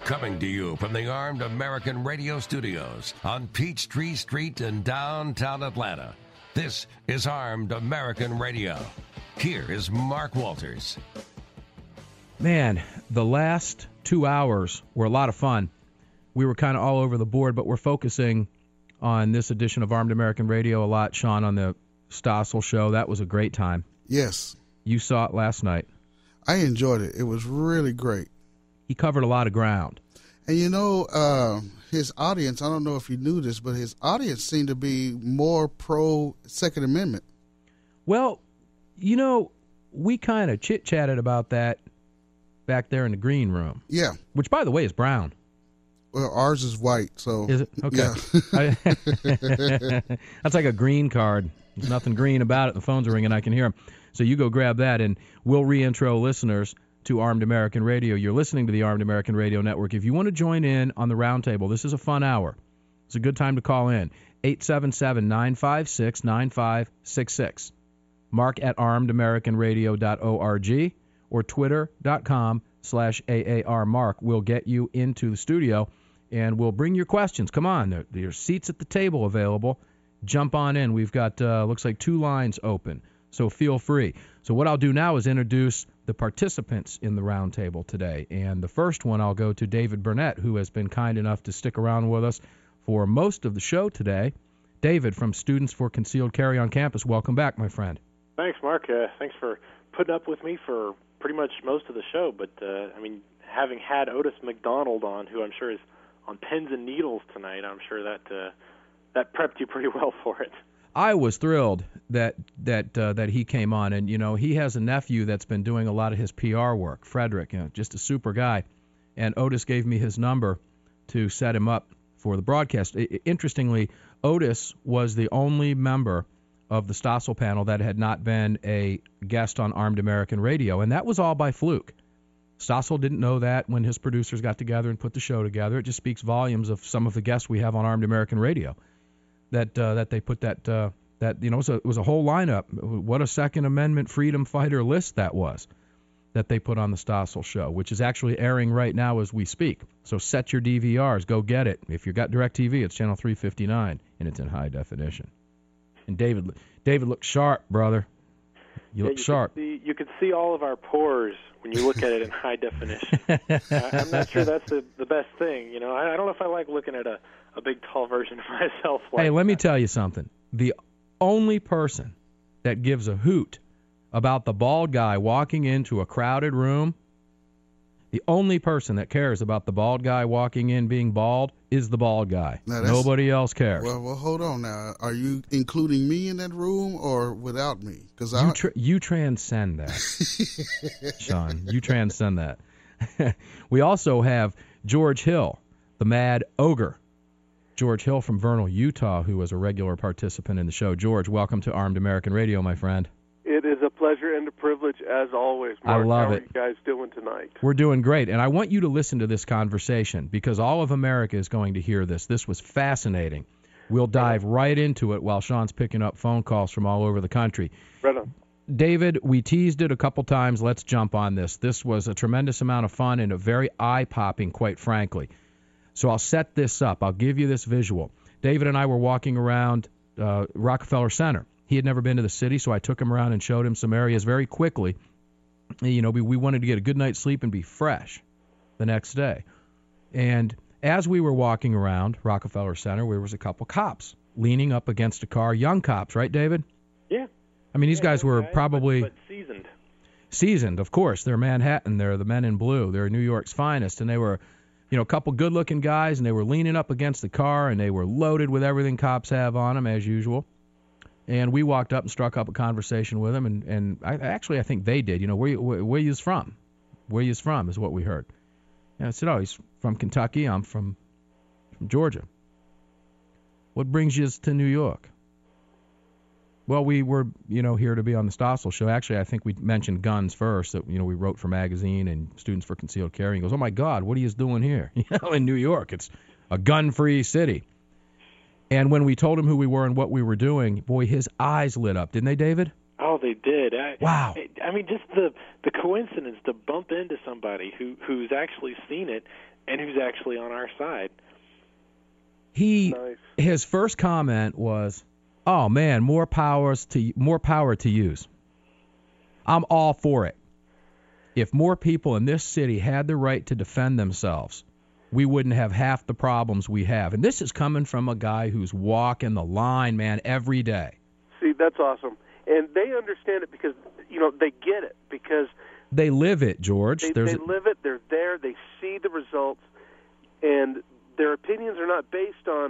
Coming to you from the Armed American Radio Studios on Peachtree Street in downtown Atlanta. This is Armed American Radio. Here is Mark Walters. Man, the last 2 hours were a lot of fun. We were kind of all over the board, but we're focusing on this edition of Armed American Radio a lot, Sean, on the Stossel show. That was a great time. Yes. You saw it last night. I enjoyed it. It was really great. He covered a lot of ground. And you know, his audience, I don't know if you knew this, but his audience seemed to be more pro-Second Amendment. Well, you know, we kind of chit-chatted about that back there in the green room. Yeah. Which, by the way, is brown. Well, ours is white, so. Is it? Okay. Yeah. That's like a green card. There's nothing green about it. The phones are ringing. I can hear them. So you go grab that, and we'll re-intro listeners to Armed American Radio. You're listening to the Armed American Radio Network. If you want to join in on the roundtable, this is a fun hour. It's a good time to call in. 877-956-9566. Mark at armedamericanradio.org or twitter.com/AARMark. We'll get you into the studio, and we'll bring your questions. Come on. There are seats at the table available. Jump on in. We've got, looks like 2 lines open, so feel free. So what I'll do now is introduce the participants in the roundtable today. And the first one, I'll go to David Burnett, who has been kind enough to stick around with us for most of the show today. David from Students for Concealed Carry on Campus, welcome back, my friend. Thanks, Mark. Thanks for putting up with me for pretty much most of the show. But, I mean, having had Otis McDonald on, who I'm sure is on pins and needles tonight, I'm sure that prepped you pretty well for it. I was thrilled that he came on, and you know he has a nephew that's been doing a lot of his PR work, Frederick, just a super guy, and Otis gave me his number to set him up for the broadcast. Interestingly, Otis was the only member of the Stossel panel that had not been a guest on Armed American Radio, and that was all by fluke. Stossel didn't know that when his producers got together and put the show together. It just speaks volumes of some of the guests we have on Armed American Radio. That they put that you know, so it was a whole lineup. What a Second Amendment freedom fighter list that was that they put on the Stossel show, which is actually airing right now as we speak. So set your DVRs, go get it. If you got DirecTV, it's channel 359 and it's in high definition. And David looks sharp, brother. You look sharp. You could see all of our pores when you look at it in high definition. I'm not sure that's the best thing. You know, I don't know if I like looking at a big, tall version of myself. Hey, let me tell you something. The only person that gives a hoot about the bald guy walking into a crowded room, the only person that cares about the bald guy walking in being bald is the bald guy. Nobody else cares. Well, hold on now. Are you including me in that room or without me? Because you transcend that, Sean. You transcend that. We also have George Hill, the Mad Ogre. George Hill from Vernal, Utah, who was a regular participant in the show. George, welcome to Armed American Radio, my friend. It is a pleasure and a privilege, as always, Mark. I love it. How are you guys doing tonight? We're doing great, and I want you to listen to this conversation because all of America is going to hear this. This was fascinating. We'll dive right into it while Sean's picking up phone calls from all over the country. Right on. David, we teased it a couple times. Let's jump on this. This was a tremendous amount of fun and a very eye-popping, quite frankly. So I'll set this up. I'll give you this visual. David and I were walking around Rockefeller Center. He had never been to the city, so I took him around and showed him some areas very quickly. You know, we wanted to get a good night's sleep and be fresh the next day. And as we were walking around Rockefeller Center, there was a couple cops leaning up against a car, young cops, right, David? Yeah. I mean, these guys were probably... But seasoned. Seasoned, of course. They're Manhattan. They're the men in blue. They're New York's finest, and they were... You know, a couple good-looking guys, and they were leaning up against the car, and they were loaded with everything cops have on them, as usual. And we walked up and struck up a conversation with them, and I think they did. You know, where you from? Where you from is what we heard. And I said, oh, he's from Kentucky. I'm from Georgia. What brings you to New York? Well, we were, you know, here to be on the Stossel show. Actually, I think we mentioned guns first. That, you know, we wrote for magazine and Students for Concealed Carry. He goes, oh, my God, what are you doing here? You know, in New York, it's a gun-free city. And when we told him who we were and what we were doing, boy, his eyes lit up. Didn't they, David? Oh, they did. Wow. I mean, just the coincidence to bump into somebody who's actually seen it and who's actually on our side. Nice. His first comment was, "Oh man, more power to use. I'm all for it. If more people in this city had the right to defend themselves, we wouldn't have half the problems we have." And this is coming from a guy who's walking the line, man, every day. See, that's awesome. And they understand it because, they get it. Because they live it, George. They live it. They're there. They see the results. And their opinions are not based on,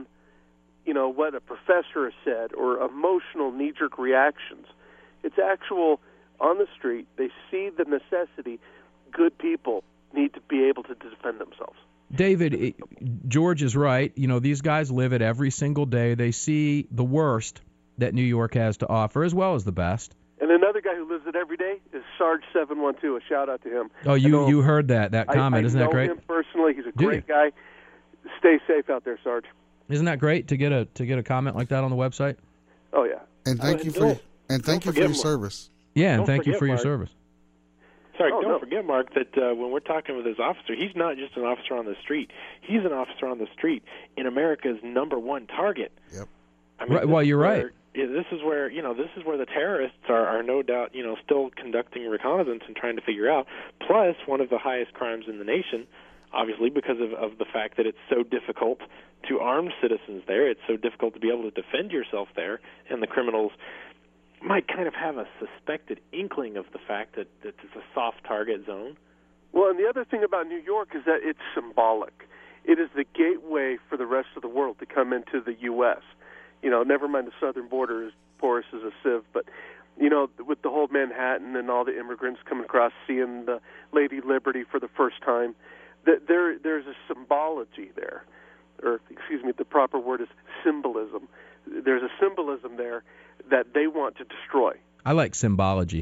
what a professor has said or emotional knee-jerk reactions. It's actual on the street. They see the necessity. Good people need to be able to defend themselves. David, George is right. These guys live it every single day. They see the worst that New York has to offer as well as the best. And another guy who lives it every day is Sarge712. A shout out to him. Oh, you heard that comment. Isn't that great? I know him personally. He's a great guy. Stay safe out there, Sarge. Isn't that great to get a comment like that on the website? Oh yeah. And thank you for your service. Yeah, and thank you for your Mark. service. Sorry, don't forget, Mark, that when we're talking with this officer, he's not just an officer on the street. He's an officer on the street in America's #1 target. Yep. I mean, right, well, you're right. This is where the terrorists are no doubt, still conducting reconnaissance and trying to figure out. Plus, one of the highest crimes in the nation, obviously, because of the fact that it's so difficult to arm citizens there. It's so difficult to be able to defend yourself there, and the criminals might kind of have a suspected inkling of the fact that it's a soft target zone. Well, and the other thing about New York is that it's symbolic. It is the gateway for the rest of the world to come into the U.S. Never mind the southern border is porous as a sieve, but, with the whole Manhattan and all the immigrants coming across, seeing the Lady Liberty for the first time, there's a symbology there. Or, the proper word is symbolism. There's a symbolism there that they want to destroy. I like symbology.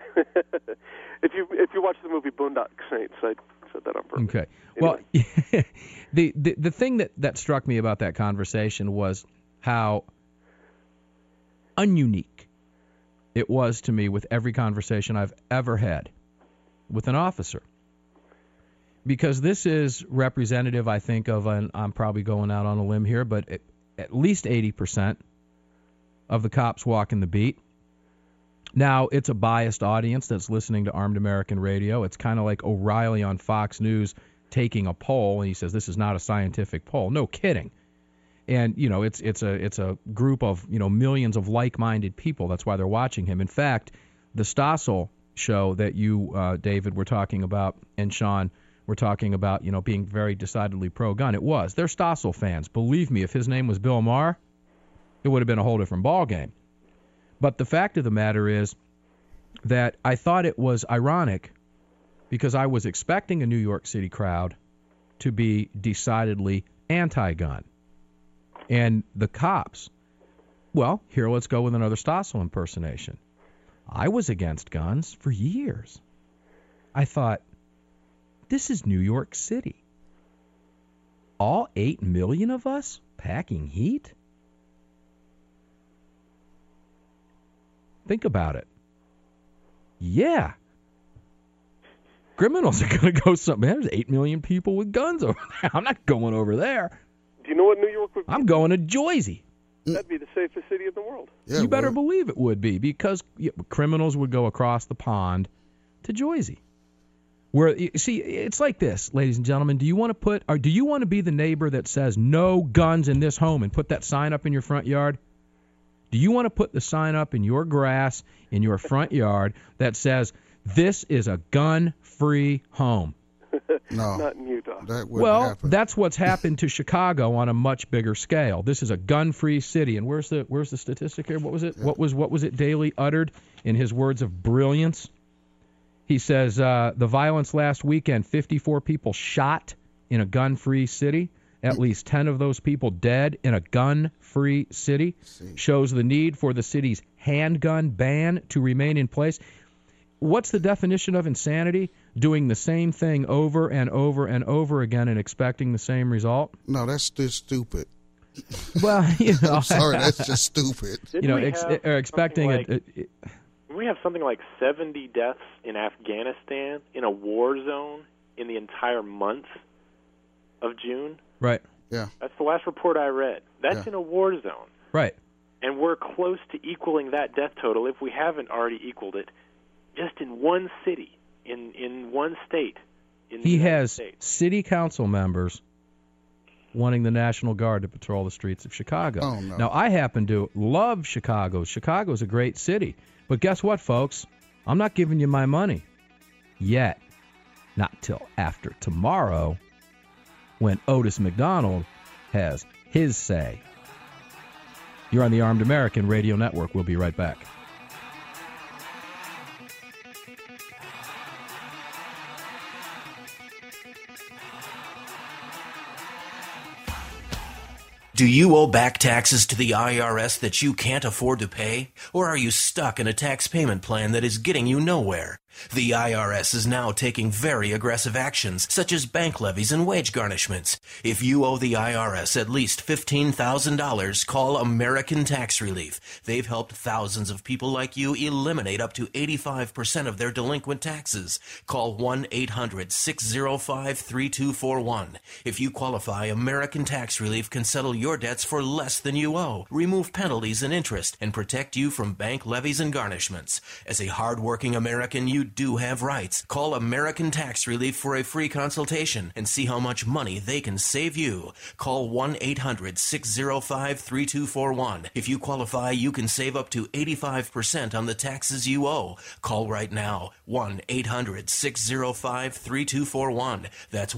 If you watch the movie Boondock Saints, I said that on purpose. Okay. Anyway. Well, the thing that struck me about that conversation was how ununique it was to me with every conversation I've ever had with an officer. Because this is representative, I think, of, and I'm probably going out on a limb here, but at least 80% of the cops walking the beat. Now, it's a biased audience that's listening to Armed American Radio. It's kind of like O'Reilly on Fox News taking a poll, and he says this is not a scientific poll. No kidding. And, it's a group of, millions of like-minded people. That's why they're watching him. In fact, the Stossel show that you, David, were talking about, and Sean, we're talking about, being very decidedly pro-gun. It was. They're Stossel fans. Believe me, if his name was Bill Maher, it would have been a whole different ballgame. But the fact of the matter is that I thought it was ironic because I was expecting a New York City crowd to be decidedly anti-gun. And the cops, well, here, let's go with another Stossel impersonation. I was against guns for years. I thought, this is New York City. All 8 million of us packing heat? Think about it. Yeah. Criminals are going to go something. There's 8 million people with guns over there. I'm not going over there. Do you know what New York would be? I'm going to Jersey. That'd be the safest city in the world. Yeah, you better believe it would be, because criminals would go across the pond to Jersey. Where, see, it's like this, ladies and gentlemen. Do you want to be the neighbor that says no guns in this home and put that sign up in your front yard? Do you want to put the sign up in your grass in your front yard that says this is a gun-free home? No, not in Utah. That wouldn't happen. That's what's happened to Chicago on a much bigger scale. This is a gun-free city, and where's the statistic here? What was it? Yeah. What was it Daley uttered in his words of brilliance? He says the violence last weekend, 54 people shot in a gun-free city, at least 10 of those people dead in a gun-free city, shows the need for the city's handgun ban to remain in place. What's the definition of insanity? Doing the same thing over and over and over again and expecting the same result? No, that's just stupid. Well, I'm sorry, that's just stupid. Expecting we have something like 70 deaths in Afghanistan in a war zone in the entire month. of June. Right. Yeah. That's the last report I read. That's in a war zone. Right. And we're close to equaling that death total, if we haven't already equaled it, just in one city, in one state. He has city council members wanting the National Guard to patrol the streets of Chicago. Oh, no. Now, I happen to love Chicago. Chicago's a great city. But guess what, folks? I'm not giving you my money yet. Not till after tomorrow, when Otis McDonald has his say. You're on the Armed American Radio Network. We'll be right back. Do you owe back taxes to the IRS that you can't afford to pay? Or are you stuck in a tax payment plan that is getting you nowhere? The IRS is now taking very aggressive actions, such as bank levies and wage garnishments. If you owe the IRS at least $15,000, call American Tax Relief. They've helped thousands of people like you eliminate up to 85% of their delinquent taxes. Call 1-800-605-3241. If you qualify, American Tax Relief can settle your debts for less than you owe, remove penalties and interest, and protect you from bank levies and garnishments. As a hard-working American, you do have rights. Call American Tax Relief for a free consultation and see how much money they can save you. Call 1-800-605-3241. If you qualify, you can save up to 85% on the taxes you owe. Call right now. 1-800-605-3241. That's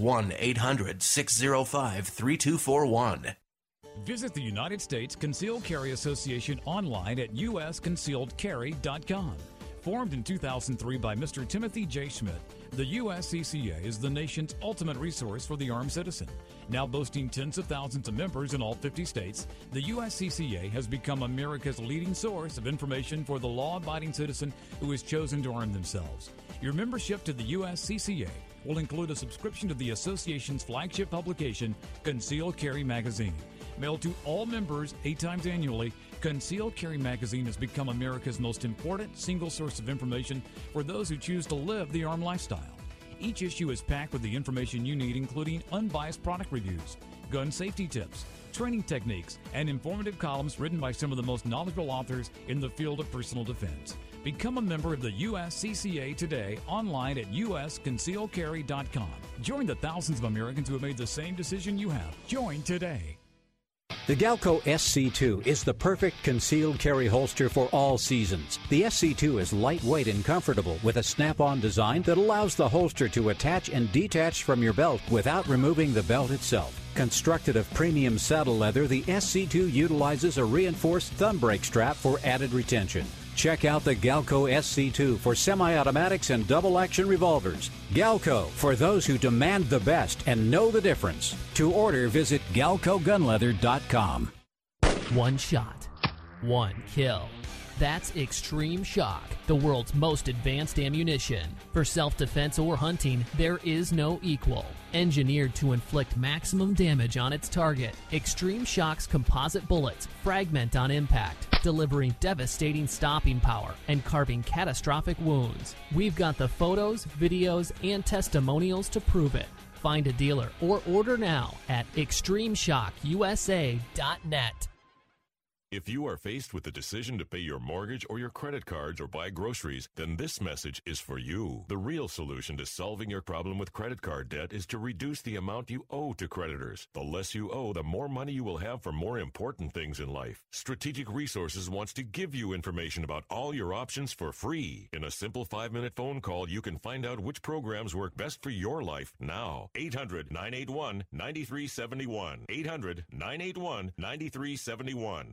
1-800-605-3241. Visit the United States Concealed Carry Association online at usconcealedcarry.com. Formed in 2003 by Mr. Timothy J. Schmidt, the USCCA is the nation's ultimate resource for the armed citizen. Now boasting tens of thousands of members in all 50 states, the USCCA has become America's leading source of information for the law-abiding citizen who has chosen to arm themselves. Your membership to the USCCA will include a subscription to the association's flagship publication, Concealed Carry Magazine. Mailed to all members 8 times annually, Concealed Carry Magazine has become America's most important single source of information for those who choose to live the armed lifestyle. Each issue is packed with the information you need, including unbiased product reviews, gun safety tips, training techniques, and informative columns written by some of the most knowledgeable authors in the field of personal defense. Become a member of the USCCA today online at usconcealedcarry.com. Join the thousands of Americans who have made the same decision you have. Join today. The Galco SC2 is the perfect concealed carry holster for all seasons. The SC2 is lightweight and comfortable with a snap-on design that allows the holster to attach and detach from your belt without removing the belt itself. Constructed of premium saddle leather, the SC2 utilizes a reinforced thumb brake strap for added retention. Check out the Galco SC2 for semi-automatics and double-action revolvers. Galco, for those who demand the best and know the difference. To order, visit GalcoGunleather.com. One shot, one kill. That's Extreme Shock, the world's most advanced ammunition. For self-defense or hunting, there is no equal. Engineered to inflict maximum damage on its target, Extreme Shock's composite bullets fragment on impact, delivering devastating stopping power and carving catastrophic wounds. We've got the photos, videos, and testimonials to prove it. Find a dealer or order now at ExtremeShockUSA.net. If you are faced with the decision to pay your mortgage or your credit cards or buy groceries, then this message is for you. The real solution to solving your problem with credit card debt is to reduce the amount you owe to creditors. The less you owe, the more money you will have for more important things in life. Strategic Resources wants to give you information about all your options for free. In a simple 5-minute phone call, you can find out which programs work best for your life now. 800-981-9371. 800-981-9371.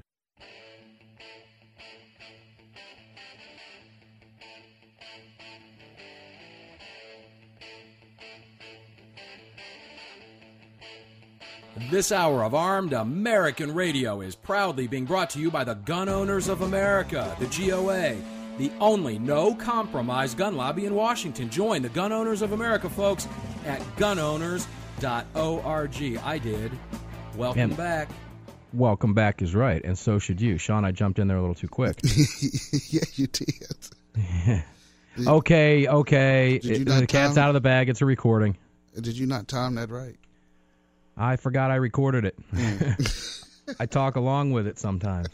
This hour of Armed American Radio is proudly being brought to you by the Gun Owners of America, the GOA, the only no-compromise gun lobby in Washington. Join the Gun Owners of America, folks, at gunowners.org. I did. Welcome back. Welcome back is right, and so should you. Sean, I jumped in there a little too quick. Yeah, you did. Okay. The cat's out of the bag. It's a recording. Did you not time that right? I forgot I recorded it. I talk along with it sometimes.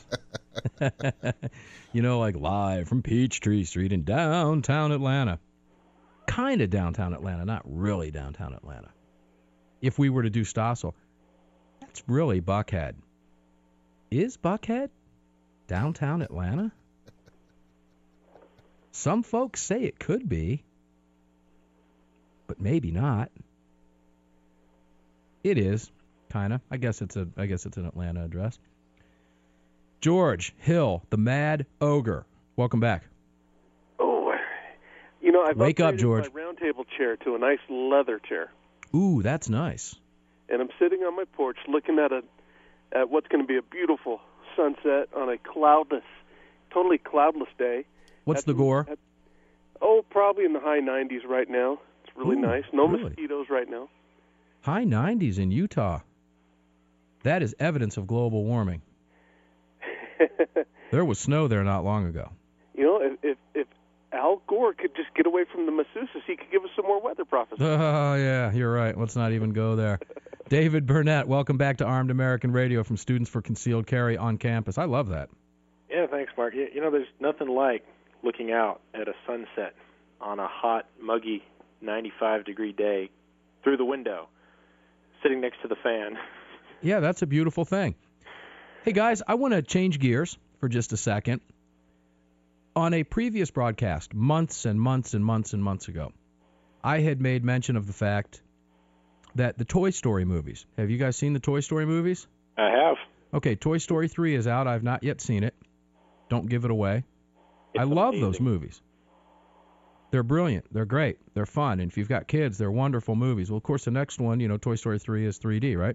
Like live from Peachtree Street in downtown Atlanta. Kind of downtown Atlanta, not really downtown Atlanta. If we were to do Stossel, that's really Buckhead. Is Buckhead downtown Atlanta? Some folks say it could be, but maybe not. It is, kind of. I guess it's an Atlanta address. George Hill, the Mad Ogre. Welcome back. Oh, I've Wake up, upgraded George. my round table chair to a nice leather chair. Ooh, that's nice. And I'm sitting on my porch looking at what's going to be a beautiful sunset on a totally cloudless day. What's the gore? Probably in the high 90s right now. It's really nice. No mosquitoes right now. High 90s in Utah. That is evidence of global warming. There was snow there not long ago. If Al Gore could just get away from the masseuses, he could give us some more weather prophecies. Oh, yeah, you're right. Let's not even go there. David Burnett, welcome back to Armed American Radio from Students for Concealed Carry on campus. I love that. Yeah, thanks, Mark. There's nothing like looking out at a sunset on a hot, muggy, 95-degree day through the window, sitting next to the fan. Yeah, that's a beautiful thing. Hey, guys, I want to change gears for just a second. On a previous broadcast, months and months and months and months ago, I had made mention of the fact that the Toy Story movies. Have you guys seen the Toy Story movies? I have. Okay, Toy Story 3 is out. I've not yet seen it. Don't give it away. I love those movies. They're brilliant. They're great. They're fun. And if you've got kids, they're wonderful movies. Well, of course, the next one, Toy Story 3 is 3D, right?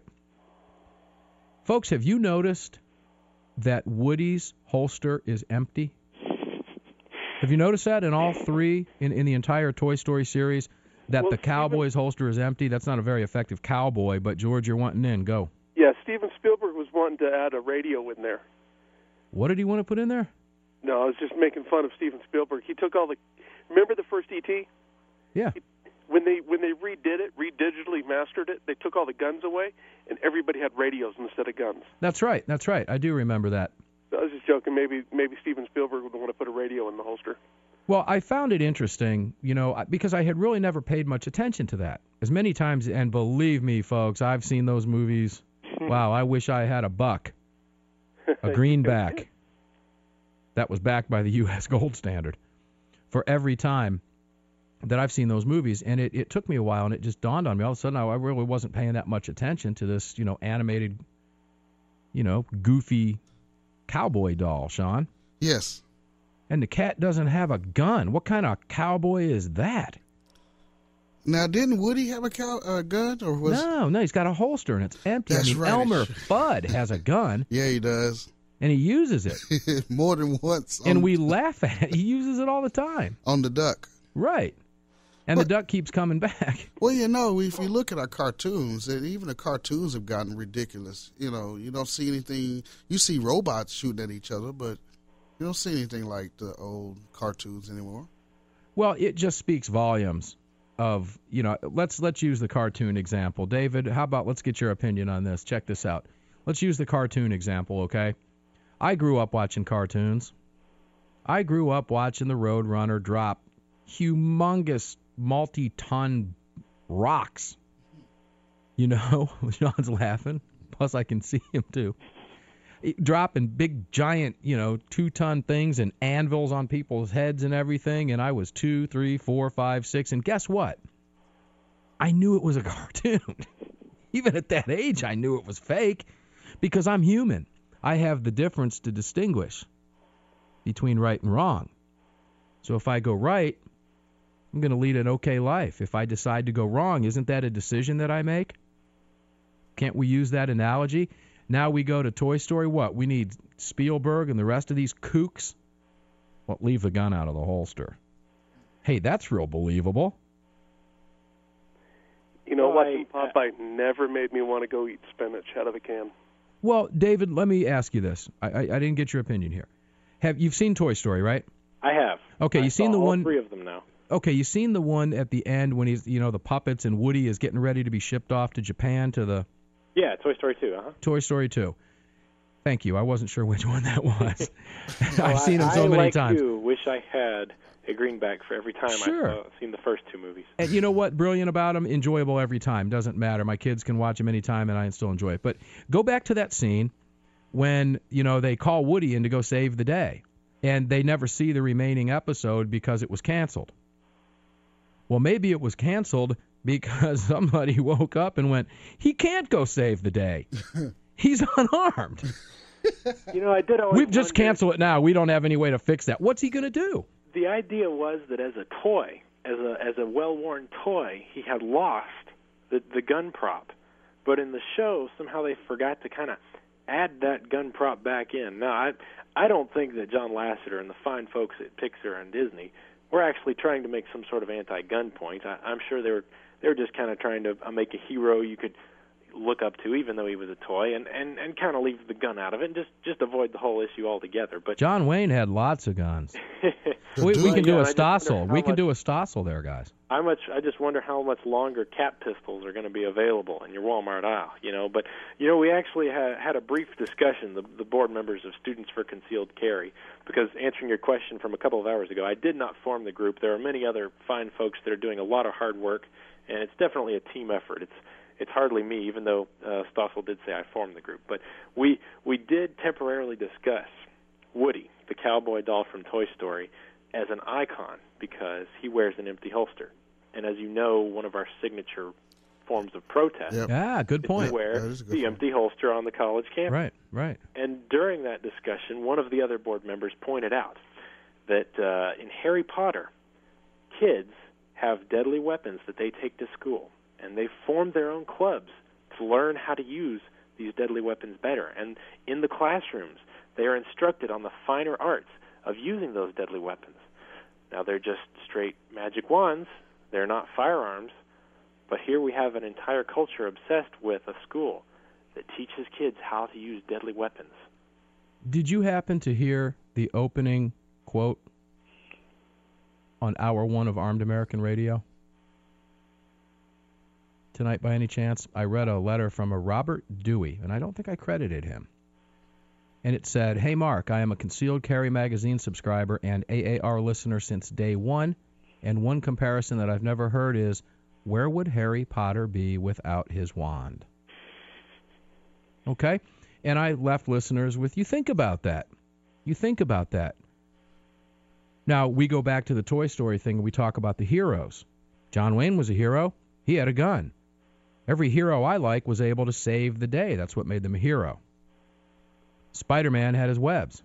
Folks, have you noticed that Woody's holster is empty? Have you noticed that in all three, in the entire Toy Story series, that the cowboy's holster is empty? That's not a very effective cowboy, but George, you're wanting in. Go. Yeah, Steven Spielberg was wanting to add a radio in there. What did he want to put in there? No, I was just making fun of Steven Spielberg. He took all the... Remember the first E.T.? Yeah. When they redid it, redigitally mastered it, they took all the guns away, and everybody had radios instead of guns. That's right. I do remember that. I was just joking. Maybe Steven Spielberg would want to put a radio in the holster. Well, I found it interesting, because I had really never paid much attention to that. As many times, and believe me, folks, I've seen those movies. Wow, I wish I had a buck, a greenback that was backed by the U.S. gold standard for every time that I've seen those movies. And it took me a while, and it just dawned on me. All of a sudden, I really wasn't paying that much attention to this, animated, goofy cowboy doll, Sean. Yes. And the cat doesn't have a gun. What kind of cowboy is that? Now, didn't Woody have a gun? Or was... No, he's got a holster, and it's empty. That's right. Elmer Fudd has a gun. Yeah, he does. And he uses it. More than once. And we laugh at it. He uses it all the time. On the duck. Right. And the duck keeps coming back. Well, if you look at our cartoons, and even the cartoons have gotten ridiculous. You don't see anything. You see robots shooting at each other, but you don't see anything like the old cartoons anymore. Well, it just speaks volumes of, let's use the cartoon example. David, how about let's get your opinion on this? Check this out. Let's use the cartoon example, okay? I grew up watching cartoons. I grew up watching the Roadrunner drop humongous multi-ton rocks. John's laughing. Plus, I can see him, too. Dropping big, giant, 2-ton things and anvils on people's heads and everything. And I was 2, 3, 4, 5, 6. And guess what? I knew it was a cartoon. Even at that age, I knew it was fake because I'm human. I have the difference to distinguish between right and wrong. So if I go right, I'm going to lead an okay life. If I decide to go wrong, isn't that a decision that I make? Can't we use that analogy? Now we go to Toy Story. What? We need Spielberg and the rest of these kooks? Well, leave the gun out of the holster. Hey, that's real believable. Watching Popeye never made me want to go eat spinach out of a can. Well, David, let me ask you this. I didn't get your opinion here. You've seen Toy Story, right? I have. Okay, you've seen the one. 3 of them now. Okay, you've seen the one at the end when he's, the puppets and Woody is getting ready to be shipped off to Japan to the Yeah, Toy Story 2. Toy Story 2. Thank you. I wasn't sure which one that was. I've seen them so many times. I wish I had a greenback for every time I've seen the first two movies. And you know what? Brilliant about them, enjoyable every time. Doesn't matter. My kids can watch them anytime, and I still enjoy it. But go back to that scene when, they call Woody in to go save the day, and they never see the remaining episode because it was canceled. Well, maybe it was canceled because somebody woke up and went, he can't go save the day. He's unarmed. I did always We've just canceled it now. We don't have any way to fix that. What's he going to do? The idea was that as a toy, as a well-worn toy, he had lost the gun prop. But in the show, somehow they forgot to kind of add that gun prop back in. Now, I don't think that John Lasseter and the fine folks at Pixar and Disney were actually trying to make some sort of anti-gun point. I'm sure they were just kind of trying to make a hero you could look up to, even though he was a toy, and kind of leave the gun out of it and just avoid the whole issue altogether. But John Wayne had lots of guns. we can do a Stossel. We can do a Stossel there, guys. I just wonder how much longer cap pistols are going to be available in your Walmart aisle, But, we actually had a brief discussion, the board members of Students for Concealed Carry, because answering your question from a couple of hours ago, I did not form the group. There are many other fine folks that are doing a lot of hard work, and it's definitely a team effort. It's hardly me, even though Stossel did say I formed the group. But we did temporarily discuss Woody, the cowboy doll from Toy Story, as an icon because he wears an empty holster. And as you know, one of our signature forms of protest good point. is to wear the empty holster on the college campus. Right. And during that discussion, one of the other board members pointed out that in Harry Potter, kids have deadly weapons that they take to school. And they've formed their own clubs to learn how to use these deadly weapons better. And in the classrooms, they are instructed on the finer arts of using those deadly weapons. Now, they're just straight magic wands. They're not firearms. But here we have an entire culture obsessed with a school that teaches kids how to use deadly weapons. Did you happen to hear the opening quote on Hour 1 of Armed American Radio tonight by any chance? I read a letter from a Robert Dewey, and I don't think I credited him. And it said, "Hey, Mark, I am a Concealed Carry magazine subscriber and AAR listener since day one, and one comparison that I've never heard is, where would Harry Potter be without his wand?" Okay? And I left listeners with, you think about that. Now, we go back to the Toy Story thing, and we talk about the heroes. John Wayne was a hero. He had a gun. Every hero I like was able to save the day. That's what made them a hero. Spider-Man had his webs.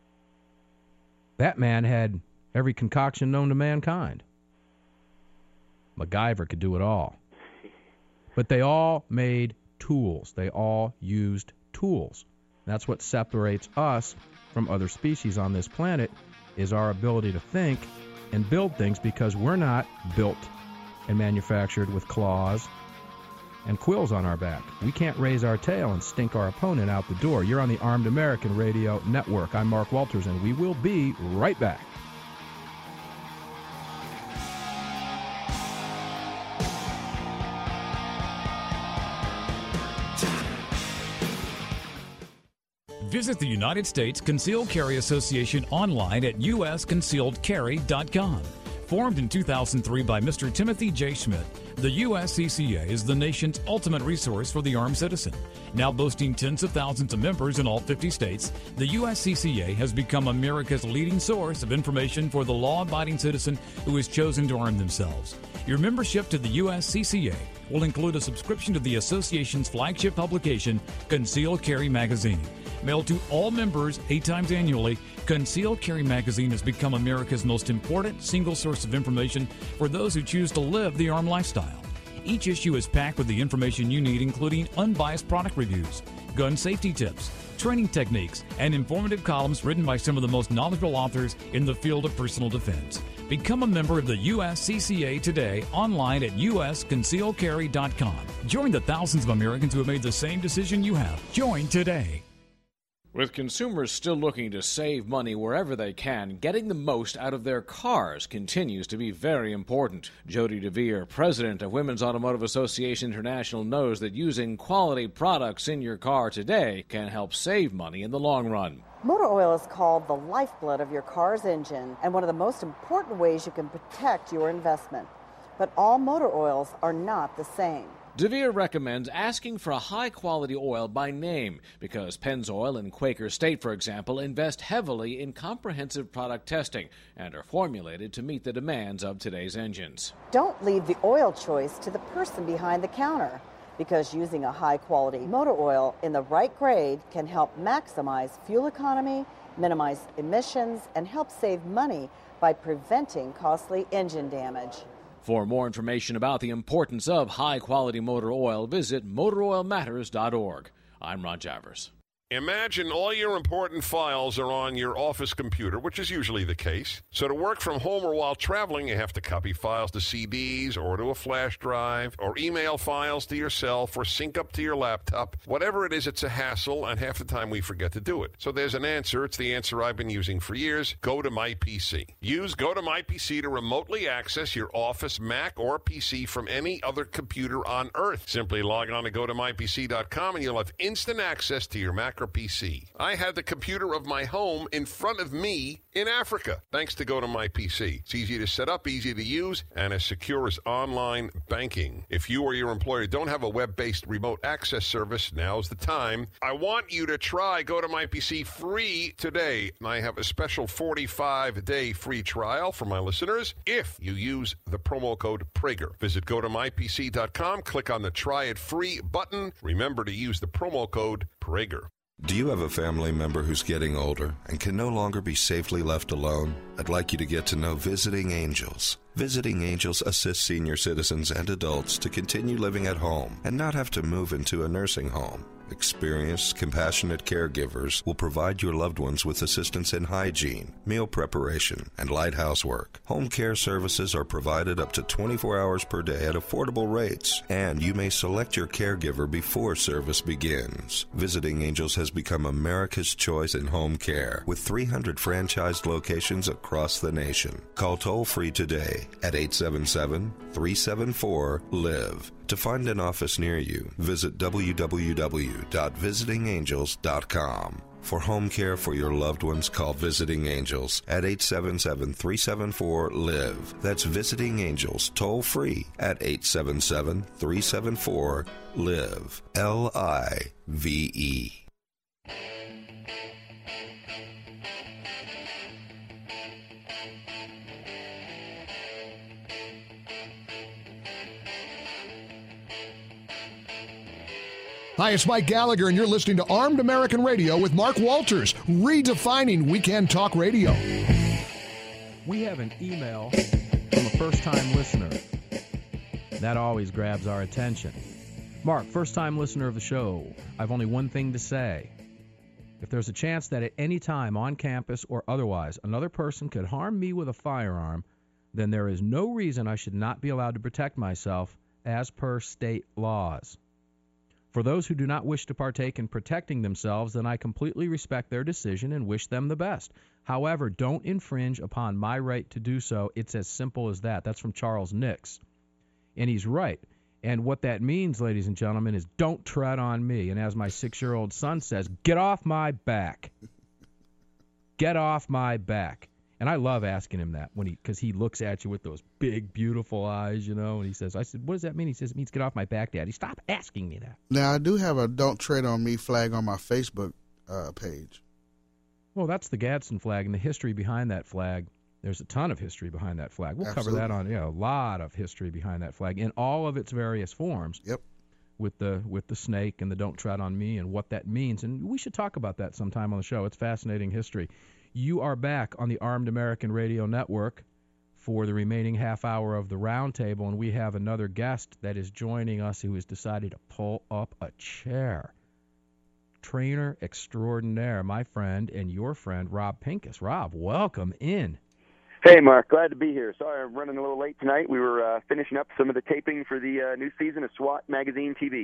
Batman had every concoction known to mankind. MacGyver could do it all. But they all made tools. They all used tools. That's what separates us from other species on this planet, is our ability to think and build things, because we're not built and manufactured with claws and quills on our back. We can't raise our tail and stink our opponent out the door. You're on the Armed American Radio Network. I'm Mark Walters, and we will be right back. Visit the United States Concealed Carry Association online at usconcealedcarry.com. Formed in 2003 by Mr. Timothy J. Schmidt, the USCCA is the nation's ultimate resource for the armed citizen. Now boasting tens of thousands of members in all 50 states, the USCCA has become America's leading source of information for the law-abiding citizen who has chosen to arm themselves. Your membership to the USCCA will include a subscription to the association's flagship publication, Concealed Carry Magazine. Mailed to all members 8 times annually, Concealed Carry Magazine has become America's most important single source of information for those who choose to live the armed lifestyle. Each issue is packed with the information you need, including unbiased product reviews, gun safety tips, training techniques, and informative columns written by some of the most knowledgeable authors in the field of personal defense. Become a member of the USCCA today online at usconcealedcarry.com. Join the thousands of Americans who have made the same decision you have. Join today. With consumers still looking to save money wherever they can, getting the most out of their cars continues to be very important. Jody DeVere, president of Women's Automotive Association International, knows that using quality products in your car today can help save money in the long run. Motor oil is called the lifeblood of your car's engine and one of the most important ways you can protect your investment. But all motor oils are not the same. DeVere recommends asking for a high-quality oil by name because Pennzoil and Quaker State, for example, invest heavily in comprehensive product testing and are formulated to meet the demands of today's engines. Don't leave the oil choice to the person behind the counter because using a high-quality motor oil in the right grade can help maximize fuel economy, minimize emissions, and help save money by preventing costly engine damage. For more information about the importance of high-quality motor oil, visit motoroilmatters.org. I'm Ron Javers. Imagine all your important files are on your office computer, which is usually the case. So to work from home or while traveling, you have to copy files to CDs or to a flash drive or email files to yourself or sync up to your laptop. Whatever it is, it's a hassle, and half the time we forget to do it. So there's an answer. It's the answer I've been using for years. Go to MyPC. Use Go to MyPC to remotely access your office Mac or PC from any other computer on Earth. Simply log on to GoToMyPC.com and you'll have instant access to your Mac or PC. I had the computer of my home in front of me in Africa, thanks to Go to MyPC. It's easy to set up, easy to use, and as secure as online banking. If you or your employer don't have a web-based remote access service, now's the time. I want you to try Go to MyPC free today. I have a special 45-day free trial for my listeners if you use the promo code Prager. Visit GoToMyPC.com, click on the Try It Free button. Remember to use the promo code Prager. Do you have a family member who's getting older and can no longer be safely left alone? I'd like you to get to know Visiting Angels. Visiting Angels assists senior citizens and adults to continue living at home and not have to move into a nursing home. Experienced, compassionate caregivers will provide your loved ones with assistance in hygiene, meal preparation, and light housework. Home care services are provided up to 24 hours per day at affordable rates, and you may select your caregiver before service begins. Visiting Angels has become America's choice in home care, with 300 franchised locations across the nation. Call toll-free today at 877-374-LIVE. To find an office near you, visit www.visitingangels.com. For home care for your loved ones, call Visiting Angels at 877-374-LIVE. That's Visiting Angels, toll-free at 877-374-LIVE. L-I-V-E. Hi, it's Mike Gallagher, and you're listening to Armed American Radio with Mark Walters, redefining weekend talk radio. We have an email from a first-time listener. That always grabs our attention. Mark, first-time listener of the show, I've only one thing to say. If there's a chance that at any time on campus or otherwise another person could harm me with a firearm, then there is no reason I should not be allowed to protect myself as per state laws. For those who do not wish to partake in protecting themselves, then I completely respect their decision and wish them the best. However, don't infringe upon my right to do so. It's as simple as that. That's from Charles Nix. And he's right. And what that means, ladies and gentlemen, is don't tread on me. And as my 6-year-old son says, get off my back. Get off my back. And I love asking him that because he looks at you with those big, beautiful eyes, and he says, I said, what does that mean? He says, it means get off my back, Daddy. Stop asking me that. Now, I do have a Don't Tread on Me flag on my Facebook page. Well, that's the Gadsden flag, and the history behind that flag, there's a ton of history behind that flag. We'll cover that on, a lot of history behind that flag in all of its various forms. Yep. With the snake and the Don't Tread on Me and what that means. And we should talk about that sometime on the show. It's fascinating history. You are back on the Armed American Radio Network for the remaining half hour of the roundtable, and we have another guest that is joining us who has decided to pull up a chair. Trainer extraordinaire, my friend and your friend, Rob Pincus. Rob, welcome in. Hey, Mark. Glad to be here. Sorry I'm running a little late tonight. We were finishing up some of the taping for the new season of SWAT Magazine TV.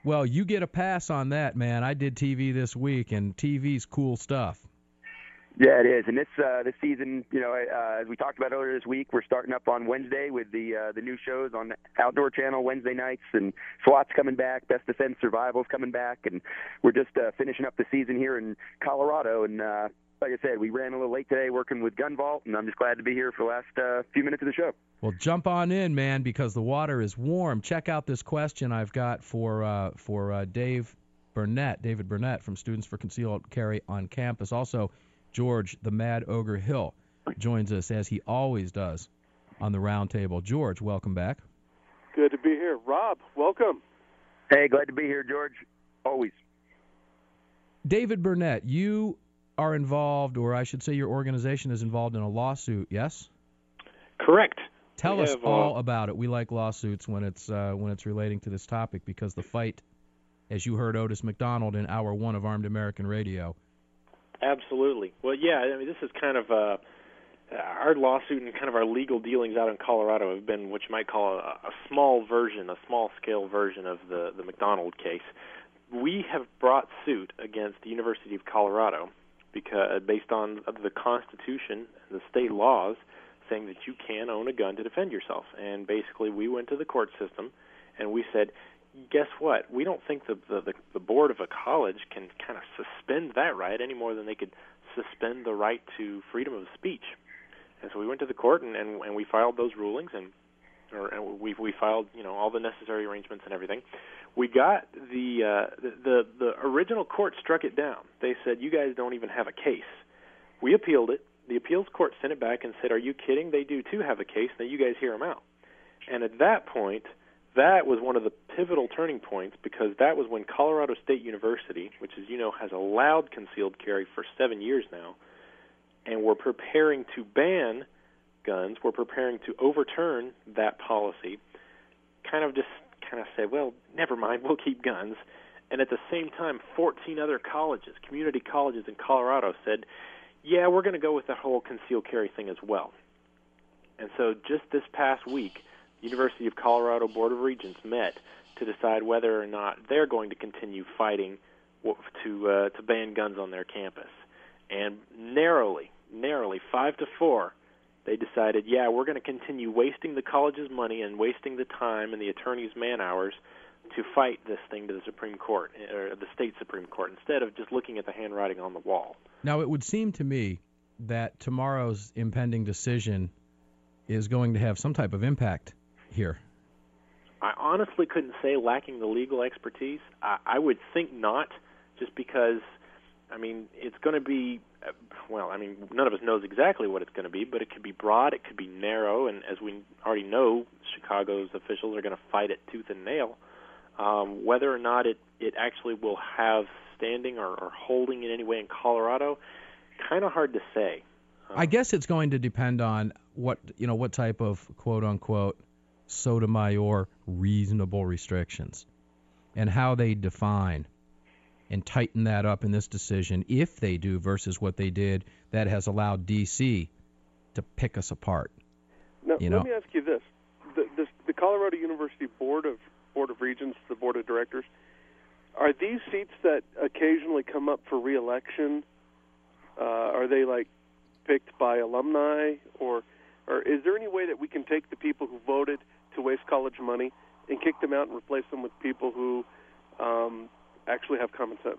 Well, you get a pass on that, man. I did TV this week, and TV's cool stuff. Yeah, it is. And this season, as we talked about earlier this week, we're starting up on Wednesday with the new shows on Outdoor Channel Wednesday nights, and SWAT's coming back, Best Defense Survival's coming back, and we're just finishing up the season here in Colorado. And like I said, we ran a little late today working with Gun Vault, and I'm just glad to be here for the last few minutes of the show. Well, jump on in, man, because the water is warm. Check out this question I've got for David Burnett from Students for Concealed Carry on Campus. Also, George, the Mad Ogre Hill, joins us, as he always does, on the round table. George, welcome back. Good to be here. Rob, welcome. Hey, glad to be here, George. Always. David Burnett, you are involved, or I should say your organization is involved in a lawsuit, yes? Correct. Tell us all about it. We like lawsuits when it's relating to this topic, because the fight, as you heard Otis McDonald in Hour 1 of Armed American Radio. Absolutely. Well, yeah, I mean, this is kind of our lawsuit and kind of our legal dealings out in Colorado have been what you might call a small-scale version of the McDonald case. We have brought suit against the University of Colorado because based on the Constitution and the state laws saying that you can own a gun to defend yourself. And basically we went to the court system and we said, guess what? We don't think the board of a college can kind of suspend that right any more than they could suspend the right to freedom of speech. And so we went to the court and we filed those rulings and we filed all the necessary arrangements and everything. We got the original court struck it down. They said, you guys don't even have a case. We appealed it. The appeals court sent it back and said, are you kidding? They do too have a case. Now you guys hear them out. And at that point, that was one of the pivotal turning points, because that was when Colorado State University, which, as you know, has allowed concealed carry for 7 years now, and we're preparing to ban guns, we're preparing to overturn that policy, kind of said, well, never mind, we'll keep guns. And at the same time, 14 other colleges, community colleges in Colorado, said, yeah, we're going to go with that whole concealed carry thing as well. And so just this past week, the University of Colorado Board of Regents met to decide whether or not they're going to continue fighting to ban guns on their campus. And narrowly, 5-4, they decided, yeah, we're going to continue wasting the college's money and wasting the time and the attorneys' man hours to fight this thing to the Supreme Court, or the state Supreme Court, instead of just looking at the handwriting on the wall. Now, it would seem to me that tomorrow's impending decision is going to have some type of impact here. I honestly couldn't say, lacking the legal expertise. I would think not, just because, I mean, it's going to be, none of us knows exactly what it's going to be, but it could be broad, it could be narrow, and as we already know, Chicago's officials are going to fight it tooth and nail. Whether or not it actually will have standing or holding in any way in Colorado, kind of hard to say. I guess it's going to depend on what type of quote-unquote Sotomayor reasonable restrictions and how they define and tighten that up in this decision, if they do, versus what they did that has allowed D.C. to pick us apart. Now, let me ask you this. The Colorado University Board of Regents, the Board of Directors, are these seats that occasionally come up for re-election? Are they picked by alumni, or is there any way that we can take the people who voted to waste college money and kick them out and replace them with people who actually have common sense?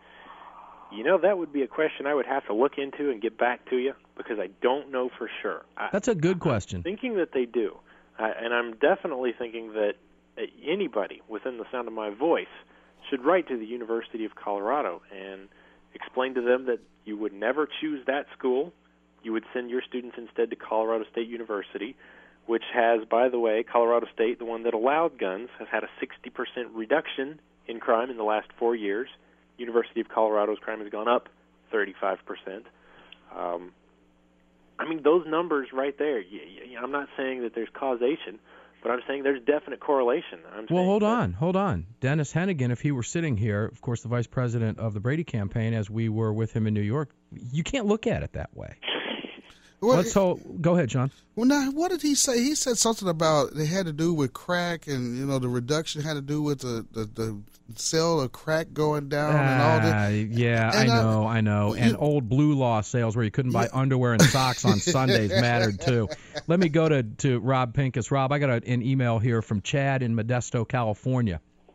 That would be a question I would have to look into and get back to you, because I don't know for sure. That's a good question. I'm thinking that they do, and I'm definitely thinking that anybody within the sound of my voice should write to the University of Colorado and explain to them that you would never choose that school. You would send your students instead to Colorado State University, which has, by the way, Colorado State, the one that allowed guns, has had a 60% reduction in crime in the last 4 years. University of Colorado's crime has gone up 35%. Those numbers right there, I'm not saying that there's causation, but I'm saying there's definite correlation. Well, hold on. Dennis Hennigan, if he were sitting here, of course, the vice president of the Brady campaign, as we were with him in New York, you can't look at it that way. Go ahead, John. Well, now, what did he say? He said something about it had to do with crack, and the reduction had to do with the sale of crack going down and all that. Yeah, and I know. And old Blue Law sales where you couldn't buy underwear and socks on Sundays mattered too. Let me go to Rob Pincus. Rob, I got an email here from Chad in Modesto, California,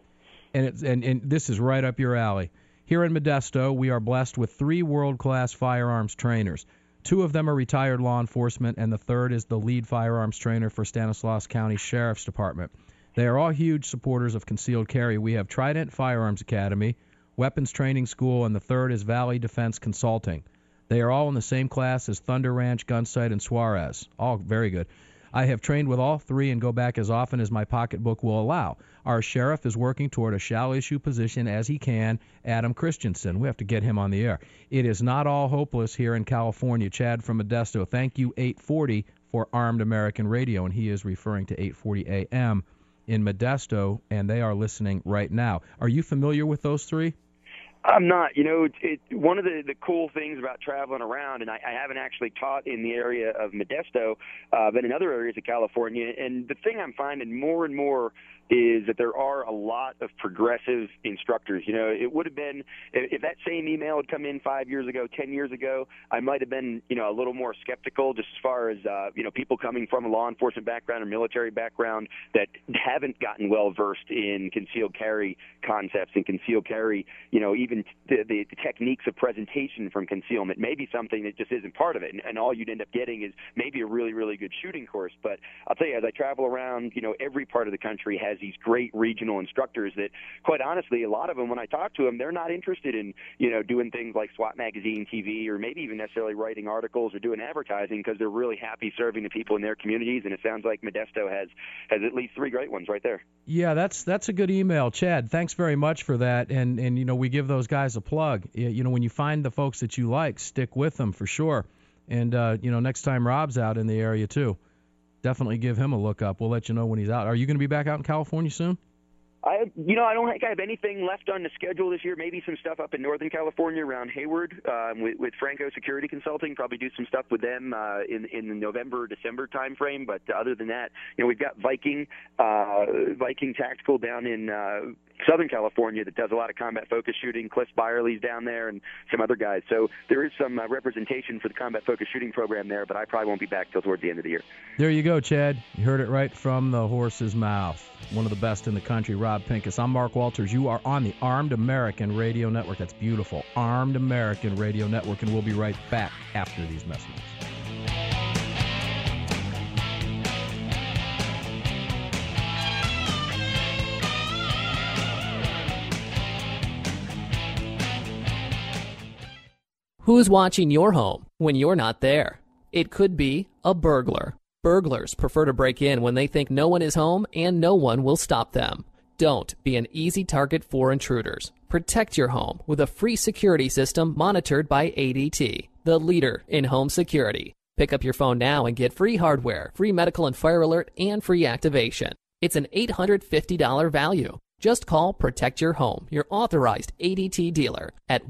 and this is right up your alley. Here in Modesto, we are blessed with 3 world-class firearms trainers. 2 of them are retired law enforcement, and the third is the lead firearms trainer for Stanislaus County Sheriff's Department. They are all huge supporters of concealed carry. We have Trident Firearms Academy, Weapons Training School, and the third is Valley Defense Consulting. They are all in the same class as Thunder Ranch, Gunsight, and Suarez. All very good. I have trained with all 3 and go back as often as my pocketbook will allow. Our sheriff is working toward a shall-issue position as he can, Adam Christensen. We have to get him on the air. It is not all hopeless here in California. Chad from Modesto, thank you, 840, for Armed American Radio, and he is referring to 840 AM in Modesto, and they are listening right now. Are you familiar with those 3? I'm not. One of the cool things about traveling around, and I haven't actually taught in the area of Modesto, but in other areas of California, and the thing I'm finding more and more is that there are a lot of progressive instructors. It would have been, if that same email had come in 5 years ago, 10 years ago, I might have been, a little more skeptical just as far as, people coming from a law enforcement background or military background that haven't gotten well-versed in concealed carry concepts and concealed carry, even the techniques of presentation from concealment may be something that just isn't part of it. And all you'd end up getting is maybe a really, really good shooting course. But I'll tell you, as I travel around, every part of the country has these great regional instructors that, quite honestly, a lot of them, when I talk to them, they're not interested in, doing things like SWAT Magazine TV or maybe even necessarily writing articles or doing advertising because they're really happy serving the people in their communities. And it sounds like Modesto has at least 3 great ones right there. Yeah, that's a good email, Chad. Thanks very much for that. And we give those guys a plug. When you find the folks that you like, stick with them for sure. And next time Rob's out in the area too, definitely give him a look up. We'll let you know when he's out. Are you going to be back out in California soon? I don't think I have anything left on the schedule this year. Maybe some stuff up in Northern California around Hayward with Franco Security Consulting. Probably do some stuff with them in the November, December time frame. But other than that, we've got Viking Tactical down in Southern California that does a lot of combat-focused shooting. Cliff Byerly's down there and some other guys. So there is some representation for the combat-focused shooting program there, but I probably won't be back till towards the end of the year. There you go, Chad. You heard it right from the horse's mouth. One of the best in the country, Rob Pincus. I'm Mark Walters. You are on the Armed American Radio Network. That's beautiful. Armed American Radio Network, and we'll be right back after these messages. Who's watching your home when you're not there? It could be a burglar. Burglars prefer to break in when they think no one is home and no one will stop them. Don't be an easy target for intruders. Protect your home with a free security system monitored by ADT, the leader in home security. Pick up your phone now and get free hardware, free medical and fire alert, and free activation. It's an $850 value. Just call Protect Your Home, your authorized ADT dealer, at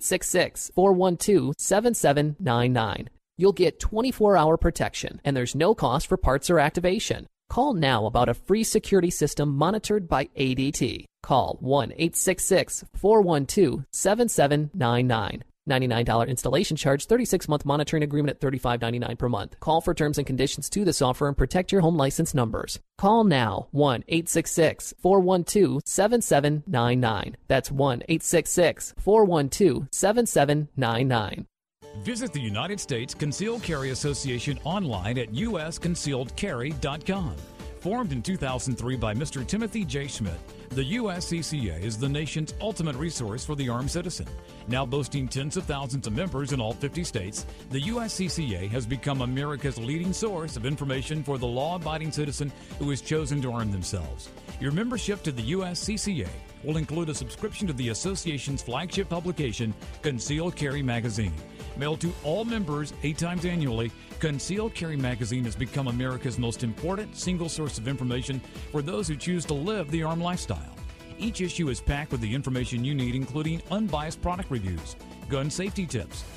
1-866-412-7799. You'll get 24-hour protection, and there's no cost for parts or activation. Call now about a free security system monitored by ADT. Call 1-866-412-7799. $99 installation charge, 36-month monitoring agreement at $35.99 per month. Call for terms and conditions to this offer and protect your home license numbers. Call now, 1-866-412-7799. That's 1-866-412-7799. Visit the United States Concealed Carry Association online at usconcealedcarry.com. Formed in 2003 by Mr. Timothy J. Schmidt, the USCCA is the nation's ultimate resource for the armed citizen. Now boasting tens of thousands of members in all 50 states, the USCCA has become America's leading source of information for the law-abiding citizen who has chosen to arm themselves. Your membership to the USCCA will include a subscription to the association's flagship publication, Concealed Carry Magazine. Mailed to all members 8 times annually, Concealed Carry Magazine has become America's most important single source of information for those who choose to live the armed lifestyle. Each issue is packed with the information you need, including unbiased product reviews, gun safety tips,